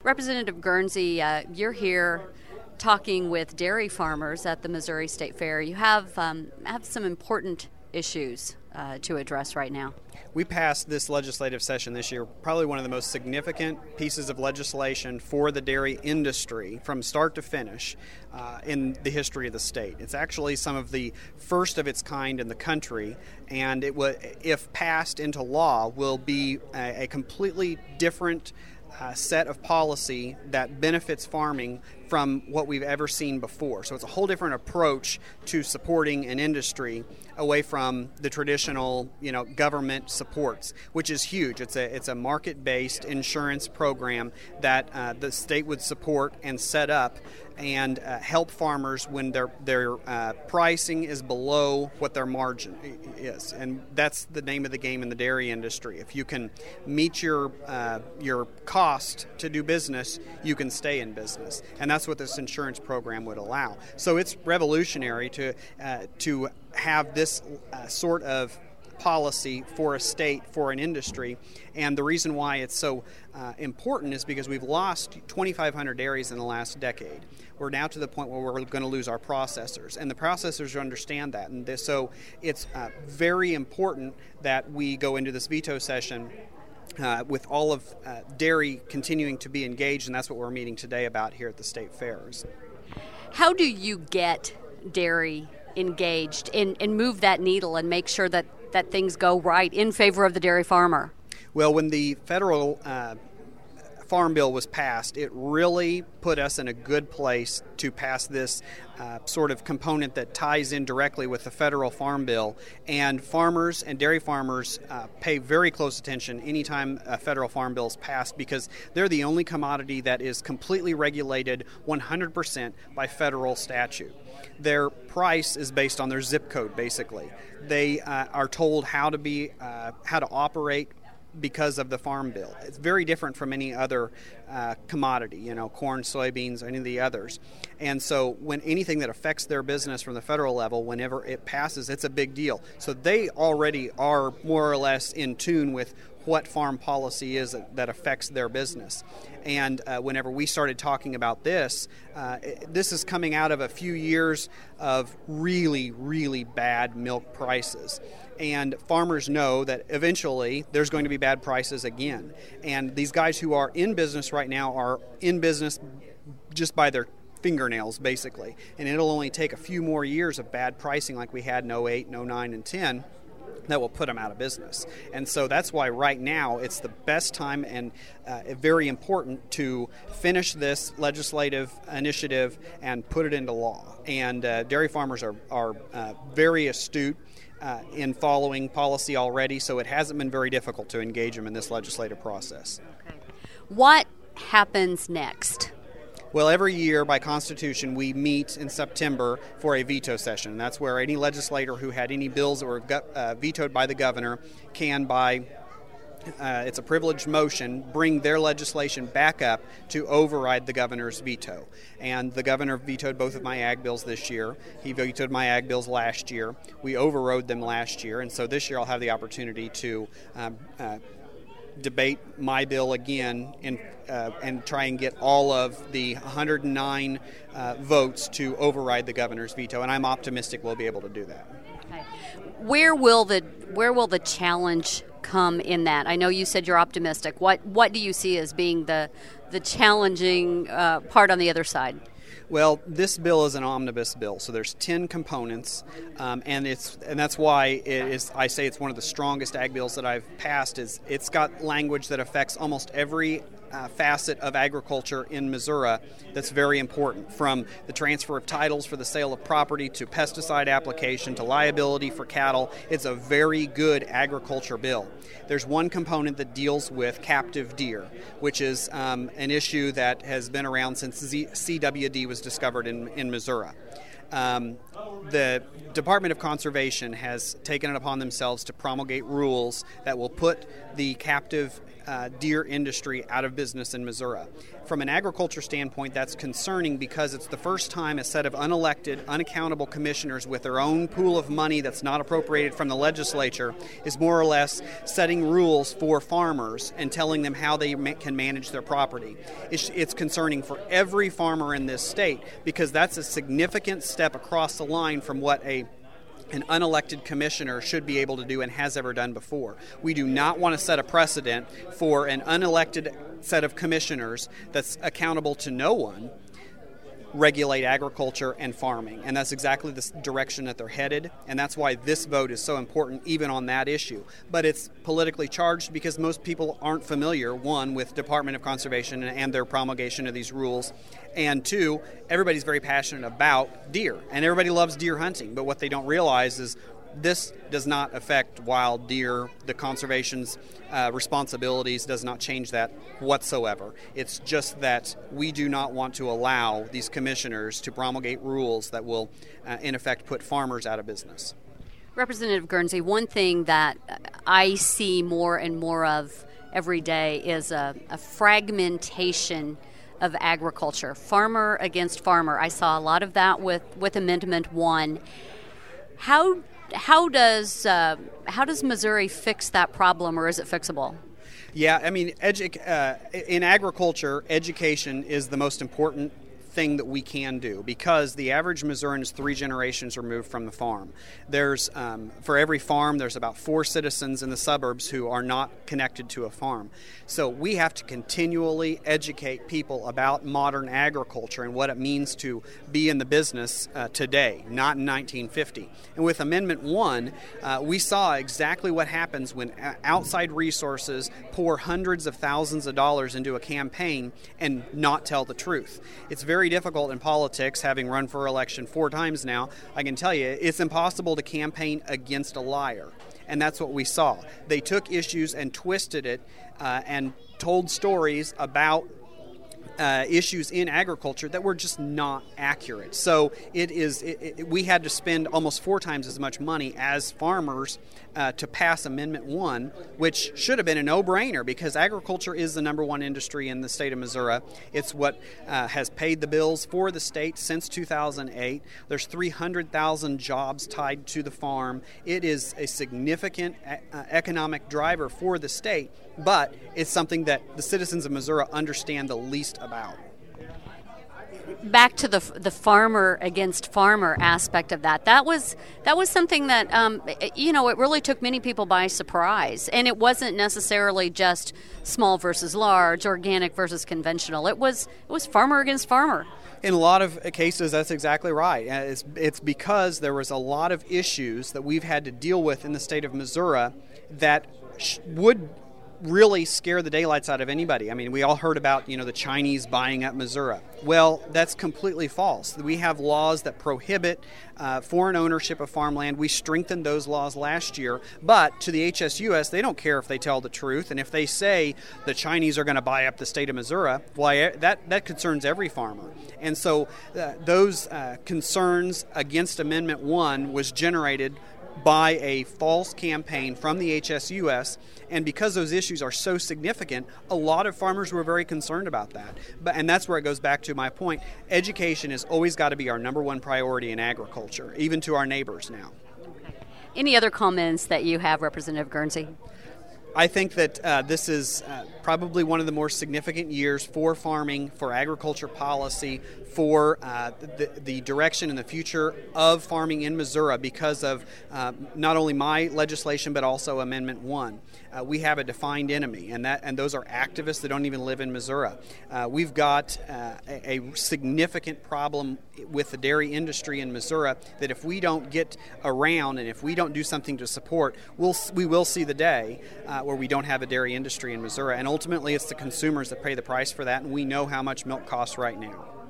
Representative Guernsey, you're here talking with dairy farmers at the Missouri State Fair. You have some important issues to address right now. We passed this legislative session this year, probably one of the most significant pieces of legislation for the dairy industry from start to finish in the history of the state. It's actually some of the first of its kind in the country, and it will, if passed into law, will be a completely different set of policy that benefits farming from what we've ever seen before. So it's a whole different approach to supporting an industry away from the traditional, government supports, which is huge. It's a market-based insurance program that the state would support and set up and help farmers when their pricing is below what their margin is. And that's the name of the game in the dairy industry. If you can meet your cost to do business, you can stay in business. And that's what this insurance program would allow. So it's revolutionary to have this sort of policy for a state, for an industry. And the reason why it's so important is because we've lost 2,500 dairies in the last decade. We're now to the point where we're going to lose our processors, and the processors understand that. And so it's very important that we go into this veto session with all of dairy continuing to be engaged, and that's what we're meeting today about here at the state fairs. How do you get dairy engaged and move that needle and make sure that things go right in favor of the dairy farmer? Well, when the federal Farm Bill was passed, it really put us in a good place to pass this sort of component that ties in directly with the federal Farm Bill. And farmers and dairy farmers pay very close attention anytime a federal Farm Bill is passed, because they're the only commodity that is completely regulated 100% by federal statute. Their price is based on their zip code, basically. They are told how to operate because of the Farm Bill. It's very different from any other commodity, corn, soybeans, any of the others. And so when anything that affects their business from the federal level, whenever it passes, it's a big deal. So they already are more or less in tune with what farm policy is that affects their business. And whenever we started talking about this, this is coming out of a few years of really, really bad milk prices. And farmers know that eventually there's going to be bad prices again. And these guys who are in business right now are in business just by their fingernails, basically. And it'll only take a few more years of bad pricing like we had in 08, 09, and 10 that will put them out of business. And so that's why right now it's the best time and very important to finish this legislative initiative and put it into law. And dairy farmers are very astute in following policy already, so it hasn't been very difficult to engage them in this legislative process. Okay. What happens next? Well, every year by Constitution we meet in September for a veto session. That's where any legislator who had any bills that were vetoed by the governor can, by it's a privileged motion, bring their legislation back up to override the governor's veto. And the governor vetoed both of my ag bills this year. He vetoed my ag bills last year. We overrode them last year, and so this year I'll have the opportunity to debate my bill again and try and get all of the 109 votes to override the governor's veto, and I'm optimistic we'll be able to do that. Okay. Where will the challenge come in that? I know you said you're optimistic. What do you see as being the challenging part on the other side? Well, this bill is an omnibus bill, so there's 10 components, and that's why it is. I say it's one of the strongest ag bills that I've passed. It's got language that affects almost every facet of agriculture in Missouri that's very important, from the transfer of titles for the sale of property to pesticide application to liability for cattle. It's a very good agriculture bill. There's one component that deals with captive deer, which is an issue that has been around since CWD was discovered in Missouri. The Department of Conservation has taken it upon themselves to promulgate rules that will put the captive deer industry out of business in Missouri. From an agriculture standpoint, that's concerning because it's the first time a set of unelected, unaccountable commissioners with their own pool of money that's not appropriated from the legislature is more or less setting rules for farmers and telling them how they can manage their property. It's concerning for every farmer in this state because that's a significant step across the line from what an unelected commissioner should be able to do and has ever done before. We do not want to set a precedent for an unelected set of commissioners that's accountable to no one regulate agriculture and farming. And that's exactly the direction that they're headed. And that's why this vote is so important even on that issue. But it's politically charged because most people aren't familiar, one, with Department of Conservation and their promulgation of these rules. And two, everybody's very passionate about deer. And everybody loves deer hunting. But what they don't realize is this does not affect wild deer. The conservation's responsibilities does not change that whatsoever. It's just that we do not want to allow these commissioners to promulgate rules that will, in effect, put farmers out of business. Representative Guernsey, one thing that I see more and more of every day is a fragmentation of agriculture, farmer against farmer. I saw a lot of that with Amendment 1. How does Missouri fix that problem, or is it fixable? Yeah, I mean, in agriculture, education is the most important thing that we can do because the average Missourian is 3 generations removed from the farm. There's for every farm, there's about 4 citizens in the suburbs who are not connected to a farm. So we have to continually educate people about modern agriculture and what it means to be in the business today, not in 1950. And with Amendment 1, we saw exactly what happens when outside resources pour hundreds of thousands of dollars into a campaign and not tell the truth. It's very difficult in politics, having run for election 4 times now. I can tell you, it's impossible to campaign against a liar. And that's what we saw. They took issues and twisted it and told stories about issues in agriculture that were just not accurate. So we had to spend almost 4 times as much money as farmers to pass Amendment 1, which should have been a no-brainer because agriculture is the number 1 industry in the state of Missouri. It's what has paid the bills for the state since 2008. There's 300,000 jobs tied to the farm. It is a significant economic driver for the state, but it's something that the citizens of Missouri understand the least about. Back to the farmer against farmer aspect of that. That was something that it really took many people by surprise, and it wasn't necessarily just small versus large, organic versus conventional. It was farmer against farmer. In a lot of cases, that's exactly right. It's because there was a lot of issues that we've had to deal with in the state of Missouri that would really scare the daylights out of anybody. I mean, we all heard about, the Chinese buying up Missouri. Well, that's completely false. We have laws that prohibit foreign ownership of farmland. We strengthened those laws last year, but to the HSUS, they don't care if they tell the truth. And if they say the Chinese are going to buy up the state of Missouri, well, that concerns every farmer. And so those concerns against Amendment 1 was generated by a false campaign from the HSUS, and because those issues are so significant, a lot of farmers were very concerned about that. And that's where it goes back to my point. Education has always got to be our number 1 priority in agriculture, even to our neighbors now. Any other comments that you have, Representative Guernsey? I think that this is probably one of the more significant years for farming, for agriculture policy, for the direction and the future of farming in Missouri because of not only my legislation but also Amendment 1. We have a defined enemy, and those are activists that don't even live in Missouri. We've got a significant problem with the dairy industry in Missouri that if we don't get around and if we don't do something to support, we will see the day where we don't have a dairy industry in Missouri. And ultimately, it's the consumers that pay the price for that, and we know how much milk costs right now.